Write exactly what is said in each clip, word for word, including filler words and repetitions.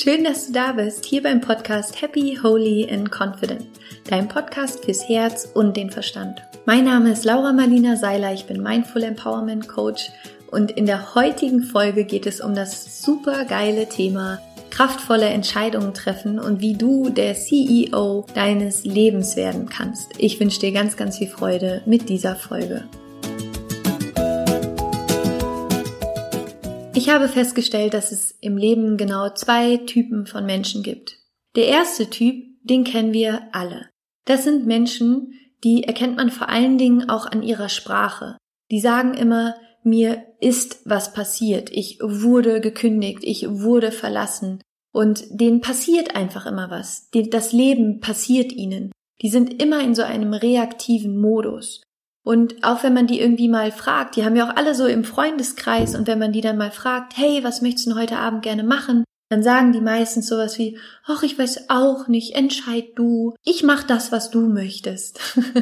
Schön, dass du da bist, hier beim Podcast Happy, Holy and Confident, dein Podcast fürs Herz und den Verstand. Mein Name ist Laura Marlina Seiler, ich bin Mindful Empowerment Coach und in der heutigen Folge geht es um das super geile Thema kraftvolle Entscheidungen treffen und wie du der C E O deines Lebens werden kannst. Ich wünsche dir ganz, ganz viel Freude mit dieser Folge. Ich habe festgestellt, dass es im Leben genau zwei Typen von Menschen gibt. Der erste Typ, den kennen wir alle. Das sind Menschen, die erkennt man vor allen Dingen auch an ihrer Sprache. Die sagen immer, mir ist was passiert, ich wurde gekündigt, ich wurde verlassen und denen passiert einfach immer was. Das Leben passiert ihnen. Die sind immer in so einem reaktiven Modus. Und auch wenn man die irgendwie mal fragt, die haben ja auch alle so im Freundeskreis und wenn man die dann mal fragt, hey, was möchtest du denn heute Abend gerne machen? Dann sagen die meistens sowas wie, ach, ich weiß auch nicht, entscheid du, ich mach das, was du möchtest.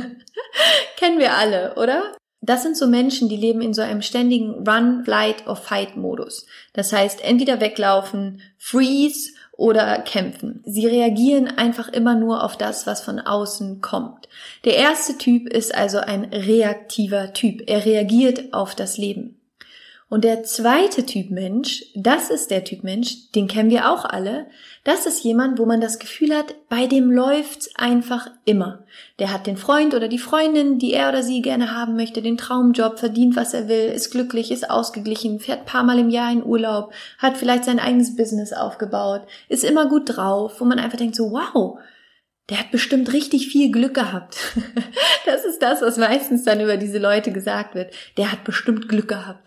Kennen wir alle, oder? Das sind so Menschen, die leben in so einem ständigen Run, Flight or Fight Modus. Das heißt, entweder weglaufen, freeze oder kämpfen. Sie reagieren einfach immer nur auf das, was von außen kommt. Der erste Typ ist also ein reaktiver Typ. Er reagiert auf das Leben. Und der zweite Typ Mensch, das ist der Typ Mensch, den kennen wir auch alle. Das ist jemand, wo man das Gefühl hat, bei dem läuft's einfach immer. Der hat den Freund oder die Freundin, die er oder sie gerne haben möchte, den Traumjob, verdient, was er will, ist glücklich, ist ausgeglichen, fährt ein paar Mal im Jahr in Urlaub, hat vielleicht sein eigenes Business aufgebaut, ist immer gut drauf, wo man einfach denkt so, wow, der hat bestimmt richtig viel Glück gehabt. Das ist das, was meistens dann über diese Leute gesagt wird. Der hat bestimmt Glück gehabt.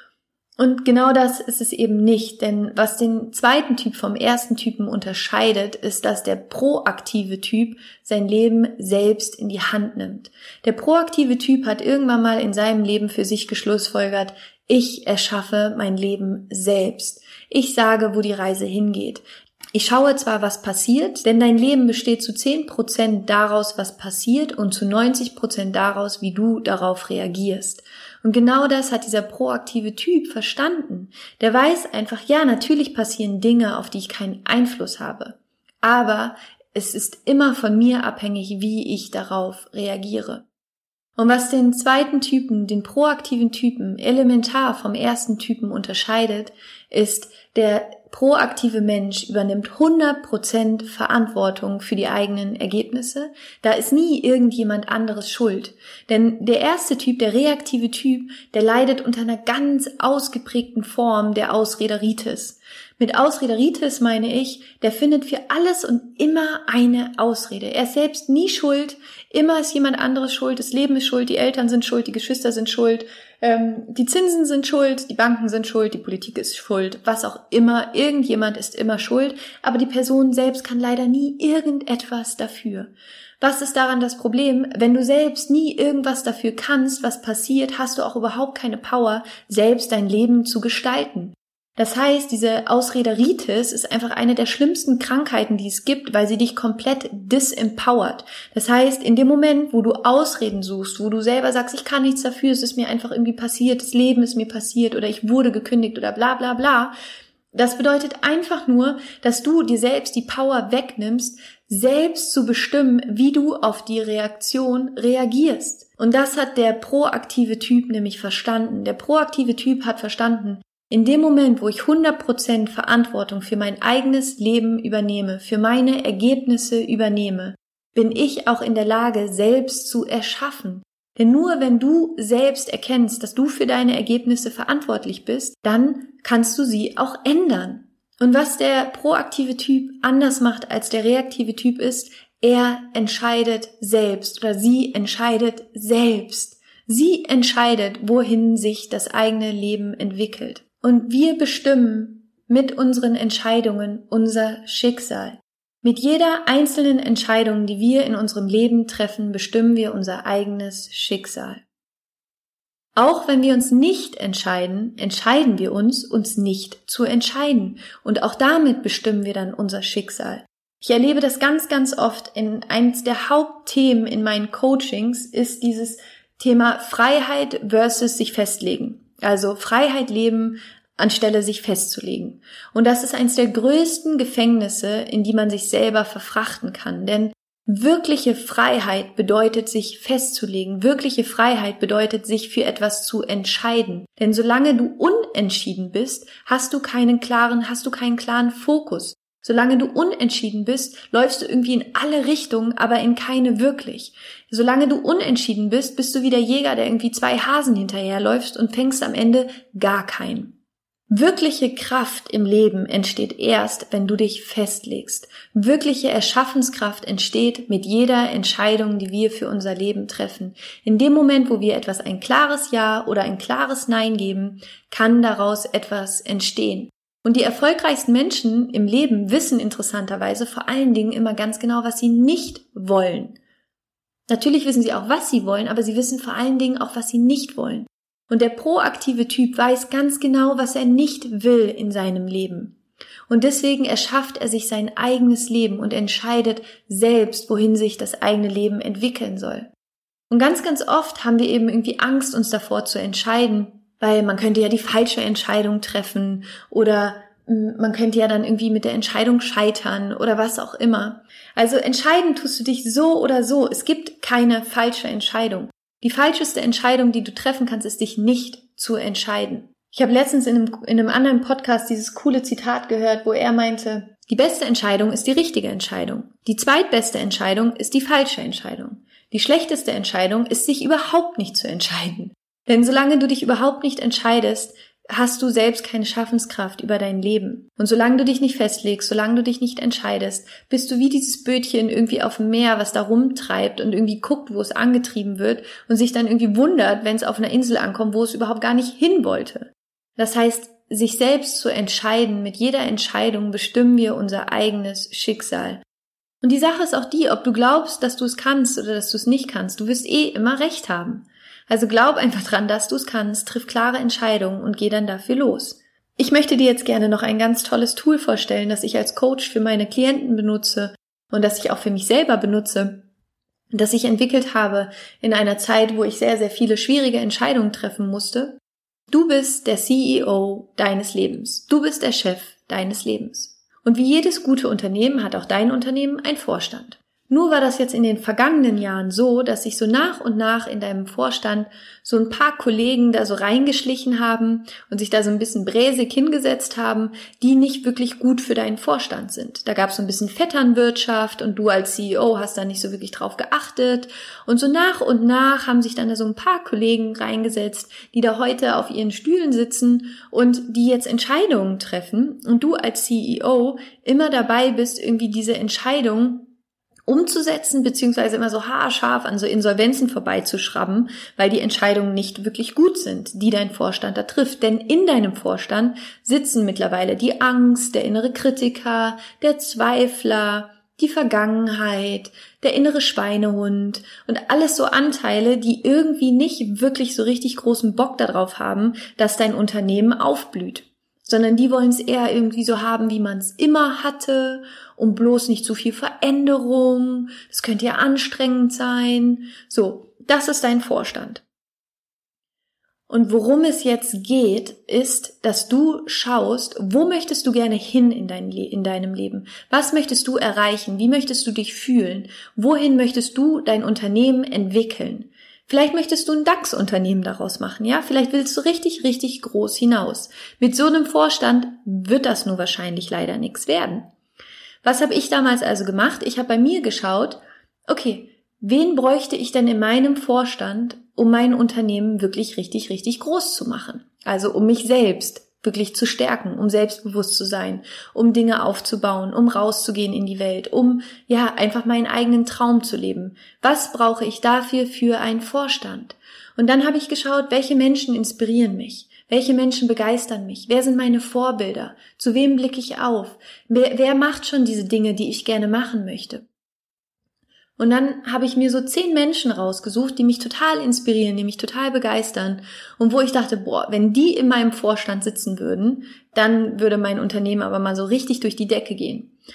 Und genau das ist es eben nicht, denn was den zweiten Typ vom ersten Typen unterscheidet, ist, dass der proaktive Typ sein Leben selbst in die Hand nimmt. Der proaktive Typ hat irgendwann mal in seinem Leben für sich geschlussfolgert, ich erschaffe mein Leben selbst. Ich sage, wo die Reise hingeht. Ich schaue zwar, was passiert, denn dein Leben besteht zu zehn Prozent daraus, was passiert und zu neunzig Prozent daraus, wie du darauf reagierst. Und genau das hat dieser proaktive Typ verstanden. Der weiß einfach, ja, natürlich passieren Dinge, auf die ich keinen Einfluss habe. Aber es ist immer von mir abhängig, wie ich darauf reagiere. Und was den zweiten Typen, den proaktiven Typen, elementar vom ersten Typen unterscheidet, ist, der proaktive Mensch übernimmt hundert Prozent Verantwortung für die eigenen Ergebnisse. Da ist nie irgendjemand anderes schuld. Denn der erste Typ, der reaktive Typ, der leidet unter einer ganz ausgeprägten Form der Ausrederitis. Mit Ausrederitis meine ich, der findet für alles und immer eine Ausrede. Er ist selbst nie schuld, immer ist jemand anderes schuld, das Leben ist schuld, die Eltern sind schuld, die Geschwister sind schuld, ähm, die Zinsen sind schuld, die Banken sind schuld, die Politik ist schuld, was auch immer, irgendjemand ist immer schuld, aber die Person selbst kann leider nie irgendetwas dafür. Was ist daran das Problem? Wenn du selbst nie irgendwas dafür kannst, was passiert, hast du auch überhaupt keine Power, selbst dein Leben zu gestalten. Das heißt, diese Ausrederitis ist einfach eine der schlimmsten Krankheiten, die es gibt, weil sie dich komplett disempowert. Das heißt, in dem Moment, wo du Ausreden suchst, wo du selber sagst, ich kann nichts dafür, es ist mir einfach irgendwie passiert, das Leben ist mir passiert oder ich wurde gekündigt oder bla bla bla, das bedeutet einfach nur, dass du dir selbst die Power wegnimmst, selbst zu bestimmen, wie du auf die Reaktion reagierst. Und das hat der proaktive Typ nämlich verstanden. Der proaktive Typ hat verstanden, in dem Moment, wo ich hundert Prozent Verantwortung für mein eigenes Leben übernehme, für meine Ergebnisse übernehme, bin ich auch in der Lage, selbst zu erschaffen. Denn nur wenn du selbst erkennst, dass du für deine Ergebnisse verantwortlich bist, dann kannst du sie auch ändern. Und was der proaktive Typ anders macht als der reaktive Typ ist, er entscheidet selbst oder sie entscheidet selbst. Sie entscheidet, wohin sich das eigene Leben entwickelt. Und wir bestimmen mit unseren Entscheidungen unser Schicksal. Mit jeder einzelnen Entscheidung, die wir in unserem Leben treffen, bestimmen wir unser eigenes Schicksal. Auch wenn wir uns nicht entscheiden, entscheiden wir uns, uns nicht zu entscheiden. Und auch damit bestimmen wir dann unser Schicksal. Ich erlebe das ganz, ganz oft. In eines der Hauptthemen in meinen Coachings ist dieses Thema Freiheit versus sich festlegen. Also Freiheit leben anstelle sich festzulegen. Und das ist eines der größten Gefängnisse, in die man sich selber verfrachten kann. Denn wirkliche Freiheit bedeutet, sich festzulegen. Wirkliche Freiheit bedeutet, sich für etwas zu entscheiden. Denn solange du unentschieden bist, hast du keinen klaren, hast du keinen klaren Fokus. Solange du unentschieden bist, läufst du irgendwie in alle Richtungen, aber in keine wirklich. Solange du unentschieden bist, bist du wie der Jäger, der irgendwie zwei Hasen hinterherläuft und fängst am Ende gar keinen. Wirkliche Kraft im Leben entsteht erst, wenn du dich festlegst. Wirkliche Erschaffenskraft entsteht mit jeder Entscheidung, die wir für unser Leben treffen. In dem Moment, wo wir etwas ein klares Ja oder ein klares Nein geben, kann daraus etwas entstehen. Und die erfolgreichsten Menschen im Leben wissen interessanterweise vor allen Dingen immer ganz genau, was sie nicht wollen. Natürlich wissen sie auch, was sie wollen, aber sie wissen vor allen Dingen auch, was sie nicht wollen. Und der proaktive Typ weiß ganz genau, was er nicht will in seinem Leben. Und deswegen erschafft er sich sein eigenes Leben und entscheidet selbst, wohin sich das eigene Leben entwickeln soll. Und ganz, ganz oft haben wir eben irgendwie Angst, uns davor zu entscheiden, weil man könnte ja die falsche Entscheidung treffen oder man könnte ja dann irgendwie mit der Entscheidung scheitern oder was auch immer. Also entscheiden tust du dich so oder so. Es gibt keine falsche Entscheidung. Die falscheste Entscheidung, die du treffen kannst, ist, dich nicht zu entscheiden. Ich habe letztens in einem, in einem anderen Podcast dieses coole Zitat gehört, wo er meinte, die beste Entscheidung ist die richtige Entscheidung. Die zweitbeste Entscheidung ist die falsche Entscheidung. Die schlechteste Entscheidung ist, sich überhaupt nicht zu entscheiden. Denn solange du dich überhaupt nicht entscheidest, hast du selbst keine Schaffenskraft über dein Leben. Und solange du dich nicht festlegst, solange du dich nicht entscheidest, bist du wie dieses Bötchen irgendwie auf dem Meer, was da rumtreibt und irgendwie guckt, wo es angetrieben wird und sich dann irgendwie wundert, wenn es auf einer Insel ankommt, wo es überhaupt gar nicht hin wollte. Das heißt, sich selbst zu entscheiden, mit jeder Entscheidung bestimmen wir unser eigenes Schicksal. Und die Sache ist auch die, ob du glaubst, dass du es kannst oder dass du es nicht kannst, du wirst eh immer recht haben. Also glaub einfach dran, dass du es kannst, triff klare Entscheidungen und geh dann dafür los. Ich möchte dir jetzt gerne noch ein ganz tolles Tool vorstellen, das ich als Coach für meine Klienten benutze und das ich auch für mich selber benutze, das ich entwickelt habe in einer Zeit, wo ich sehr, sehr viele schwierige Entscheidungen treffen musste. Du bist der C E O deines Lebens. Du bist der Chef deines Lebens. Und wie jedes gute Unternehmen hat auch dein Unternehmen einen Vorstand. Nur war das jetzt in den vergangenen Jahren so, dass sich so nach und nach in deinem Vorstand so ein paar Kollegen da so reingeschlichen haben und sich da so ein bisschen bräsig hingesetzt haben, die nicht wirklich gut für deinen Vorstand sind. Da gab es so ein bisschen Vetternwirtschaft und du als C E O hast da nicht so wirklich drauf geachtet. Und so nach und nach haben sich dann da so ein paar Kollegen reingesetzt, die da heute auf ihren Stühlen sitzen und die jetzt Entscheidungen treffen und du als C E O immer dabei bist, irgendwie diese Entscheidung umzusetzen, beziehungsweise immer so haarscharf an so Insolvenzen vorbeizuschrauben, weil die Entscheidungen nicht wirklich gut sind, die dein Vorstand da trifft. Denn in deinem Vorstand sitzen mittlerweile die Angst, der innere Kritiker, der Zweifler, die Vergangenheit, der innere Schweinehund und alles so Anteile, die irgendwie nicht wirklich so richtig großen Bock darauf haben, dass dein Unternehmen aufblüht. Sondern die wollen es eher irgendwie so haben, wie man es immer hatte, um bloß nicht zu viel Veränderung. Das könnte ja anstrengend sein. So, das ist dein Vorstand. Und worum es jetzt geht, ist, dass du schaust, wo möchtest du gerne hin in, dein Le- in deinem Leben? Was möchtest du erreichen? Wie möchtest du dich fühlen? Wohin möchtest du dein Unternehmen entwickeln? Vielleicht möchtest du ein DAX-Unternehmen daraus machen, ja? Vielleicht willst du richtig, richtig groß hinaus. Mit so einem Vorstand wird das nur wahrscheinlich leider nichts werden. Was habe ich damals also gemacht? Ich habe bei mir geschaut, okay, wen bräuchte ich denn in meinem Vorstand, um mein Unternehmen wirklich richtig, richtig groß zu machen? Also um mich selbst wirklich zu stärken, um selbstbewusst zu sein, um Dinge aufzubauen, um rauszugehen in die Welt, um ja einfach meinen eigenen Traum zu leben. Was brauche ich dafür für einen Vorstand? Und dann habe ich geschaut, welche Menschen inspirieren mich, welche Menschen begeistern mich, wer sind meine Vorbilder, zu wem blicke ich auf, wer, wer macht schon diese Dinge, die ich gerne machen möchte. Und dann habe ich mir so zehn Menschen rausgesucht, die mich total inspirieren, die mich total begeistern und wo ich dachte, boah, wenn die in meinem Vorstand sitzen würden, dann würde mein Unternehmen aber mal so richtig durch die Decke gehen.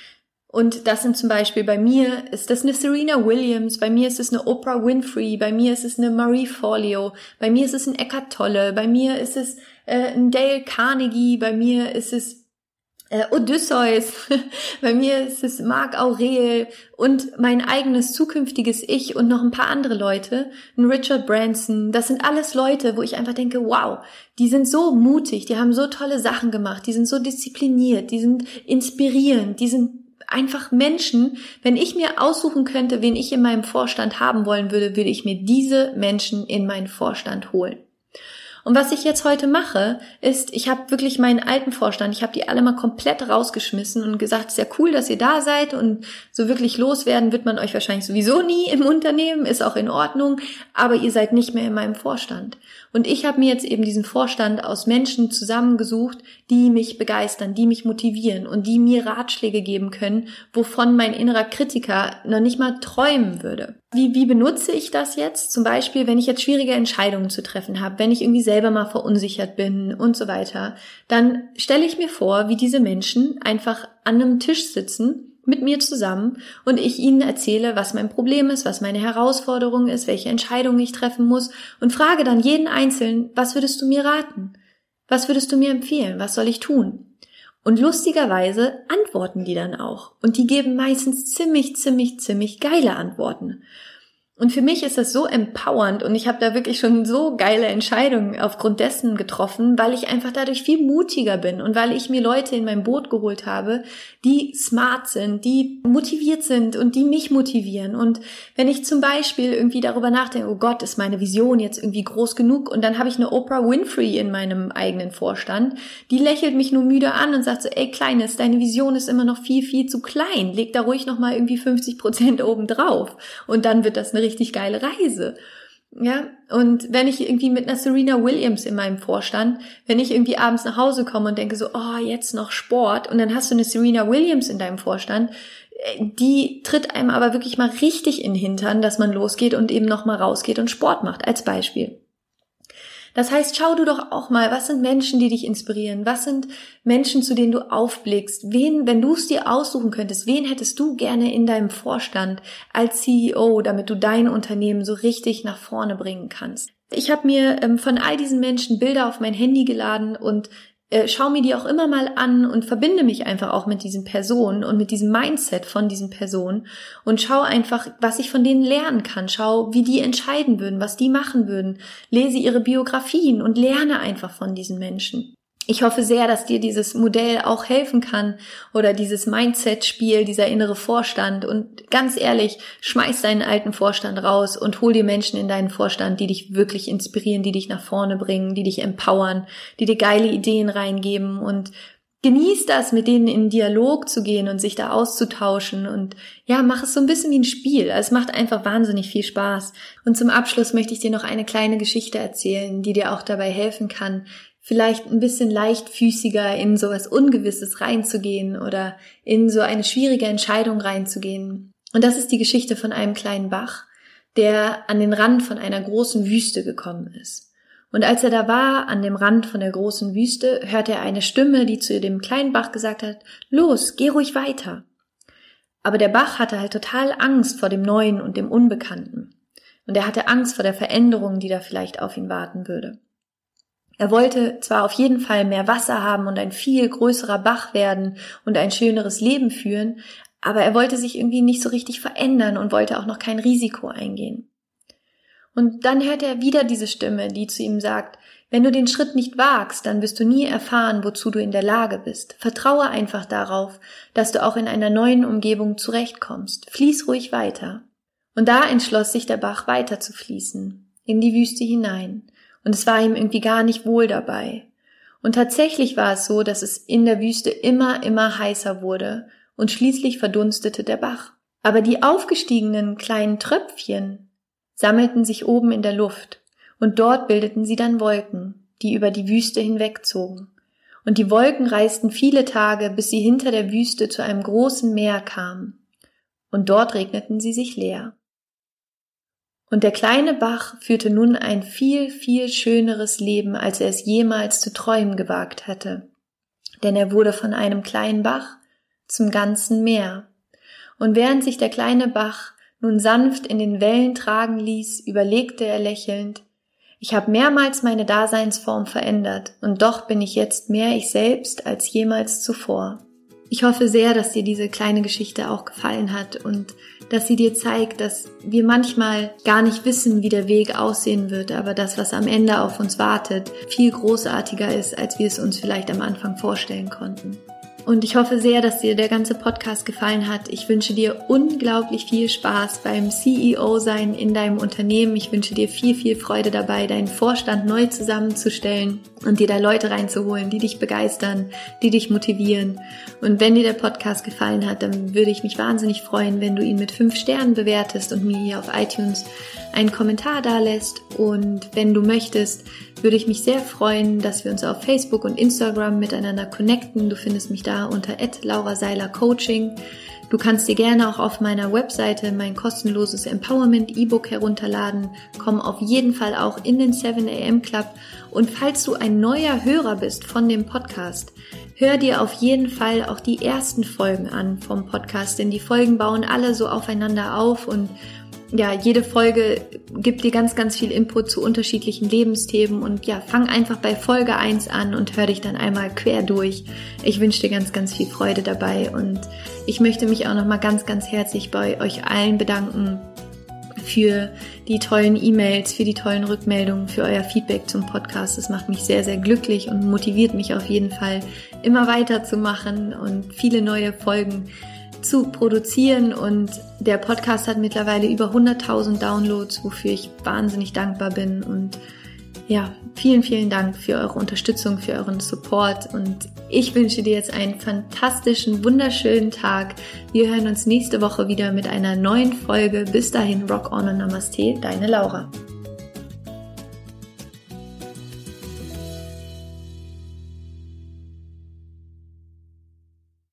Und das sind zum Beispiel, bei mir ist das eine Serena Williams, bei mir ist es eine Oprah Winfrey, bei mir ist es eine Marie Forleo, bei mir ist es ein Eckhart Tolle, bei mir ist es äh, ein Dale Carnegie, bei mir ist es äh, Odysseus, bei mir ist es Marc Aurel und mein eigenes zukünftiges Ich und noch ein paar andere Leute, ein Richard Branson. Das sind alles Leute, wo ich einfach denke, wow, die sind so mutig, die haben so tolle Sachen gemacht, die sind so diszipliniert, die sind inspirierend, die sind einfach Menschen. Wenn ich mir aussuchen könnte, wen ich in meinem Vorstand haben wollen würde, würde ich mir diese Menschen in meinen Vorstand holen. Und was ich jetzt heute mache, ist, ich habe wirklich meinen alten Vorstand, ich habe die alle mal komplett rausgeschmissen und gesagt, es ist ja cool, dass ihr da seid und so wirklich loswerden wird man euch wahrscheinlich sowieso nie im Unternehmen, ist auch in Ordnung, aber ihr seid nicht mehr in meinem Vorstand. Und ich habe mir jetzt eben diesen Vorstand aus Menschen zusammengesucht, die mich begeistern, die mich motivieren und die mir Ratschläge geben können, wovon mein innerer Kritiker noch nicht mal träumen würde. Wie, wie benutze ich das jetzt? Zum Beispiel, wenn ich jetzt schwierige Entscheidungen zu treffen habe, wenn ich irgendwie selber mal verunsichert bin und so weiter, dann stelle ich mir vor, wie diese Menschen einfach an einem Tisch sitzen, mit mir zusammen und ich ihnen erzähle, was mein Problem ist, was meine Herausforderung ist, welche Entscheidungen ich treffen muss und frage dann jeden Einzelnen, was würdest du mir raten? Was würdest du mir empfehlen? Was soll ich tun? Und lustigerweise antworten die dann auch und die geben meistens ziemlich, ziemlich, ziemlich geile Antworten. Und für mich ist das so empowernd und ich habe da wirklich schon so geile Entscheidungen aufgrund dessen getroffen, weil ich einfach dadurch viel mutiger bin und weil ich mir Leute in mein Boot geholt habe, die smart sind, die motiviert sind und die mich motivieren. Und wenn ich zum Beispiel irgendwie darüber nachdenke, oh Gott, ist meine Vision jetzt irgendwie groß genug und dann habe ich eine Oprah Winfrey in meinem eigenen Vorstand, die lächelt mich nur müde an und sagt so, ey Kleines, deine Vision ist immer noch viel, viel zu klein, leg da ruhig nochmal irgendwie fünfzig Prozent oben drauf und dann wird das eine richtig geile Reise. Ja, und wenn ich irgendwie mit einer Serena Williams in meinem Vorstand, wenn ich irgendwie abends nach Hause komme und denke so, oh, jetzt noch Sport und dann hast du eine Serena Williams in deinem Vorstand, die tritt einem aber wirklich mal richtig in den Hintern, dass man losgeht und eben noch mal rausgeht und Sport macht, als Beispiel. Das heißt, schau du doch auch mal, was sind Menschen, die dich inspirieren? Was sind Menschen, zu denen du aufblickst? Wen, wenn du es dir aussuchen könntest, wen hättest du gerne in deinem Vorstand als C E O, damit du dein Unternehmen so richtig nach vorne bringen kannst? Ich habe mir ähm, von all diesen Menschen Bilder auf mein Handy geladen und äh, schau mir die auch immer mal an und verbinde mich einfach auch mit diesen Personen und mit diesem Mindset von diesen Personen und schau einfach, was ich von denen lernen kann. Schau, wie die entscheiden würden, was die machen würden. Lese ihre Biografien und lerne einfach von diesen Menschen. Ich hoffe sehr, dass dir dieses Modell auch helfen kann oder dieses Mindset-Spiel, dieser innere Vorstand. Und ganz ehrlich, schmeiß deinen alten Vorstand raus und hol dir Menschen in deinen Vorstand, die dich wirklich inspirieren, die dich nach vorne bringen, die dich empowern, die dir geile Ideen reingeben und genieß das, mit denen in Dialog zu gehen und sich da auszutauschen und ja, mach es so ein bisschen wie ein Spiel. Es macht einfach wahnsinnig viel Spaß. Und zum Abschluss möchte ich dir noch eine kleine Geschichte erzählen, die dir auch dabei helfen kann, vielleicht ein bisschen leichtfüßiger in so was Ungewisses reinzugehen oder in so eine schwierige Entscheidung reinzugehen. Und das ist die Geschichte von einem kleinen Bach, der an den Rand von einer großen Wüste gekommen ist. Und als er da war, an dem Rand von der großen Wüste, hörte er eine Stimme, die zu dem kleinen Bach gesagt hat, los, geh ruhig weiter. Aber der Bach hatte halt total Angst vor dem Neuen und dem Unbekannten. Und er hatte Angst vor der Veränderung, die da vielleicht auf ihn warten würde. Er wollte zwar auf jeden Fall mehr Wasser haben und ein viel größerer Bach werden und ein schöneres Leben führen, aber er wollte sich irgendwie nicht so richtig verändern und wollte auch noch kein Risiko eingehen. Und dann hört er wieder diese Stimme, die zu ihm sagt, wenn du den Schritt nicht wagst, dann wirst du nie erfahren, wozu du in der Lage bist. Vertraue einfach darauf, dass du auch in einer neuen Umgebung zurechtkommst. Fließ ruhig weiter. Und da entschloss sich der Bach weiter zu fließen, in die Wüste hinein. Und es war ihm irgendwie gar nicht wohl dabei. Und tatsächlich war es so, dass es in der Wüste immer, immer heißer wurde und schließlich verdunstete der Bach. Aber die aufgestiegenen kleinen Tröpfchen sammelten sich oben in der Luft und dort bildeten sie dann Wolken, die über die Wüste hinwegzogen. Und die Wolken reisten viele Tage, bis sie hinter der Wüste zu einem großen Meer kamen. Und dort regneten sie sich leer. Und der kleine Bach führte nun ein viel, viel schöneres Leben, als er es jemals zu träumen gewagt hätte. Denn er wurde von einem kleinen Bach zum ganzen Meer. Und während sich der kleine Bach nun sanft in den Wellen tragen ließ, überlegte er lächelnd: Ich habe mehrmals meine Daseinsform verändert, und doch bin ich jetzt mehr ich selbst als jemals zuvor. Ich hoffe sehr, dass dir diese kleine Geschichte auch gefallen hat und dass sie dir zeigt, dass wir manchmal gar nicht wissen, wie der Weg aussehen wird, aber das, was am Ende auf uns wartet, viel großartiger ist, als wir es uns vielleicht am Anfang vorstellen konnten. Und ich hoffe sehr, dass dir der ganze Podcast gefallen hat. Ich wünsche dir unglaublich viel Spaß beim C E O-Sein in deinem Unternehmen. Ich wünsche dir viel, viel Freude dabei, deinen Vorstand neu zusammenzustellen und dir da Leute reinzuholen, die dich begeistern, die dich motivieren. Und wenn dir der Podcast gefallen hat, dann würde ich mich wahnsinnig freuen, wenn du ihn mit fünf Sternen bewertest und mir hier auf iTunes einen Kommentar dalässt. Und wenn du möchtest, würde ich mich sehr freuen, dass wir uns auf Facebook und Instagram miteinander connecten. Du findest mich da unter at laura seiler coaching. Du kannst dir gerne auch auf meiner Webseite mein kostenloses Empowerment-E-Book herunterladen. Komm auf jeden Fall auch in den seven a m Club. Und falls du ein neuer Hörer bist von dem Podcast, hör dir auf jeden Fall auch die ersten Folgen an vom Podcast, denn die Folgen bauen alle so aufeinander auf und ja, jede Folge gibt dir ganz, ganz viel Input zu unterschiedlichen Lebensthemen und ja, fang einfach bei Folge eins an und hör dich dann einmal quer durch. Ich wünsche dir ganz, ganz viel Freude dabei und ich möchte mich auch nochmal ganz, ganz herzlich bei euch allen bedanken für die tollen E-Mails, für die tollen Rückmeldungen, für euer Feedback zum Podcast. Das macht mich sehr, sehr glücklich und motiviert mich auf jeden Fall, immer weiterzumachen und viele neue Folgen zu produzieren, und der Podcast hat mittlerweile über hunderttausend Downloads, wofür ich wahnsinnig dankbar bin, und ja, vielen, vielen Dank für eure Unterstützung, für euren Support, und ich wünsche dir jetzt einen fantastischen, wunderschönen Tag. Wir hören uns nächste Woche wieder mit einer neuen Folge. Bis dahin, Rock on und Namaste, deine Laura.